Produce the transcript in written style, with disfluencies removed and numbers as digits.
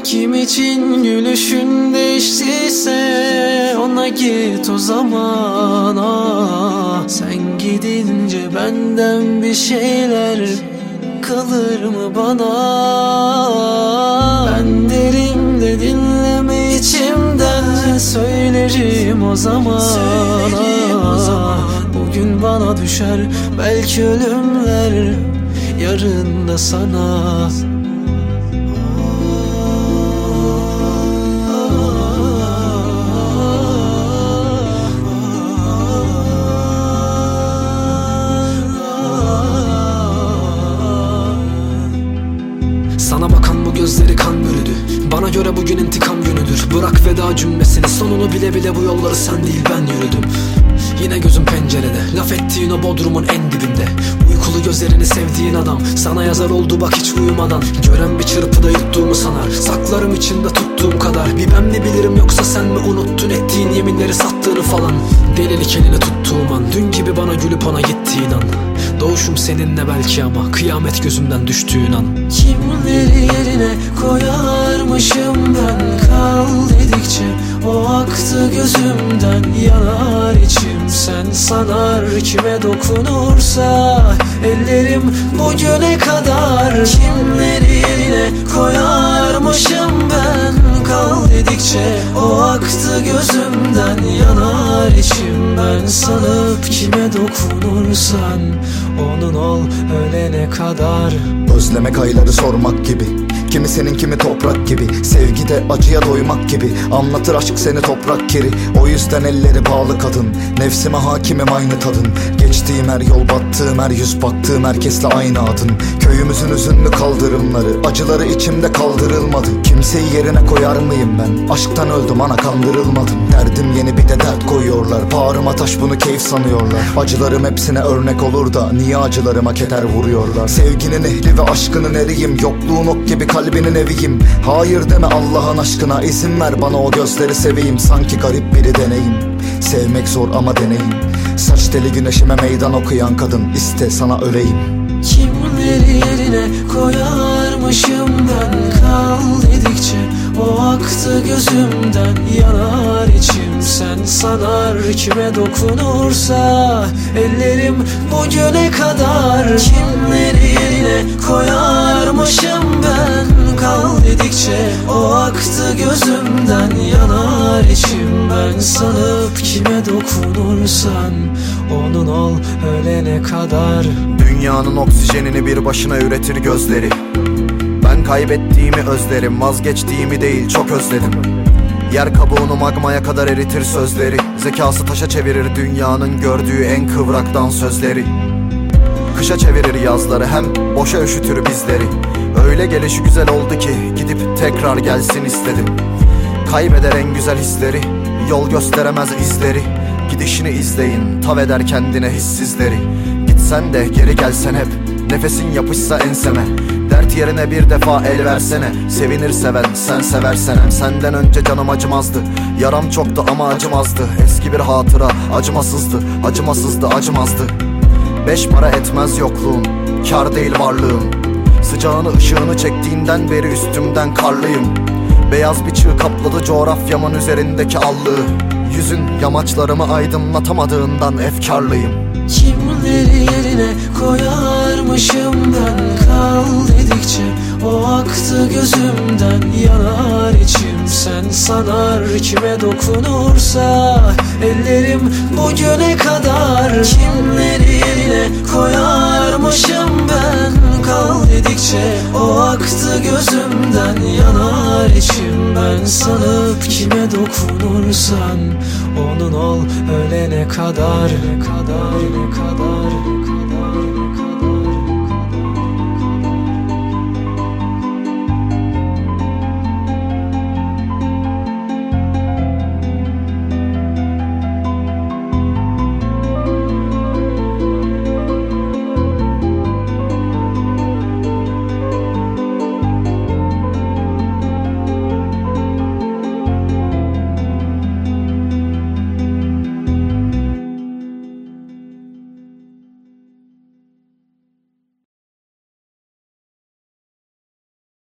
Kim için gülüşün değiştiyse ona git o zaman. Sen gidince benden bir şeyler kalır mı bana? Ben derim de dinleme içimden söylerim o zaman. Bugün bana düşer belki ölümler, yarın da sana. Sana bakan bu gözleri kan bürüdü. Bana göre bugün intikam günüdür. Bırak veda cümlesini, sonunu bile bile bu yolları sen değil ben yürüdüm. Yine gözüm pencerede, laf ettiğin o bodrumun en dibinde. Uykulu gözlerini sevdiğin adam sana yazar oldu bak hiç uyumadan. Gören bir çırpıda yuttuğumu sanar, saklarım içimde tuttuğum kadar. Bir ben mi bilirim yoksa sen mi unuttun ettiğin yeminleri, sattığını falan. Delilik elini tuttuğum an, dün gibi bana gülüp ona gittiğin an. Doğuşum seninle belki ama kıyamet gözümden düştüğün an. Kimleri yerine koyarmışım ben, kal dedikçe o aktı gözümden. Yanar içim sen sanar, kime dokunursa ellerim bugüne kadar. Kimleri yerine koyarmışım ben, kal dedikçe o aktı gözümden. Yanar içim ben sanıp kime dokunursan onun ol ölene kadar. Özlemek ayları sormak gibi, kimi senin kimi toprak gibi. Sevgide acıya doymak gibi, anlatır aşk seni toprak kiri. O yüzden elleri bağlı kadın, nefsime hakimim aynı tadın. Geçtiğim her yol, battığım her yüz, baktığım herkesle aynı adın. Köyümüzün üzünlü kaldırımları, acıları içimde kaldırılmadı. Kimseyi yerine koyar mıyım ben? Aşktan öldüm ana kandırılmadım. Derdim yeni bir de dert koyuyorlar, bağrıma taş bunu keyif sanıyorlar. Acılarım hepsine örnek olur da niye acılarıma keder vuruyorlar? Sevginin ehli ve aşkının eriyim, yokluğun ok gibi kalbinin eviyim. Hayır deme Allah'ın aşkına, izin ver bana o gözleri seveyim. Sanki garip biri deneyim, sevmek zor ama deneyim. Saç teli güneşime meydan okuyan kadın, iste sana öleyim. Kimleri yerine koyarmışım ben, kal dedikçe o aktı gözümden. Yanar içim sen sanar, kime dokunursa ellerim bugüne kadar. Kimleri yerine koyarmışım ben, kal dedikçe o aktı gözümden. Yanar içim ben sanıp kime dokunursan onun ol ölene kadar. Dünyanın oksijenini bir başına üretir gözleri. Ben kaybettiğimi özlerim, vazgeçtiğimi değil çok özledim. Yer kabuğunu magmaya kadar eritir sözleri. Zekası taşa çevirir dünyanın gördüğü en kıvraktan sözleri. Kışa çevirir yazları, hem boşa üşütür bizleri. Öyle gelişi güzel oldu ki gidip tekrar gelsin istedim. Kaybeder en güzel hisleri, yol gösteremez izleri. Gidişini izleyin, tav eder kendine hissizleri. Gitsen de geri gelsen hep, nefesin yapışsa enseme. Dert yerine bir defa el versene, sevinir seven sen seversen. Hem senden önce canım acımazdı, yaram çoktu ama acımazdı. Eski bir hatıra acımasızdı, acımasızdı acımazdı. 5 para etmez yokluğun, kar değil varlığın. Sıcağını ışığını çektiğinden beri üstümden karlıyım. Beyaz bir çığ kapladı coğrafyamın üzerindeki allığı. Yüzün yamaçlarımı aydınlatamadığından efkarlıyım. Kimleri yerine koyarmışım ben, kal dedikçe o aktı gözümden. Yanar içim sen sanar, kime dokunursa ellerim bugüne kadar. Kimleri yerine koyarmışım ben, kal dedikçe o aktı gözümden. Yanar içim ben sanıp kime dokunursan onun ol ölene kadar.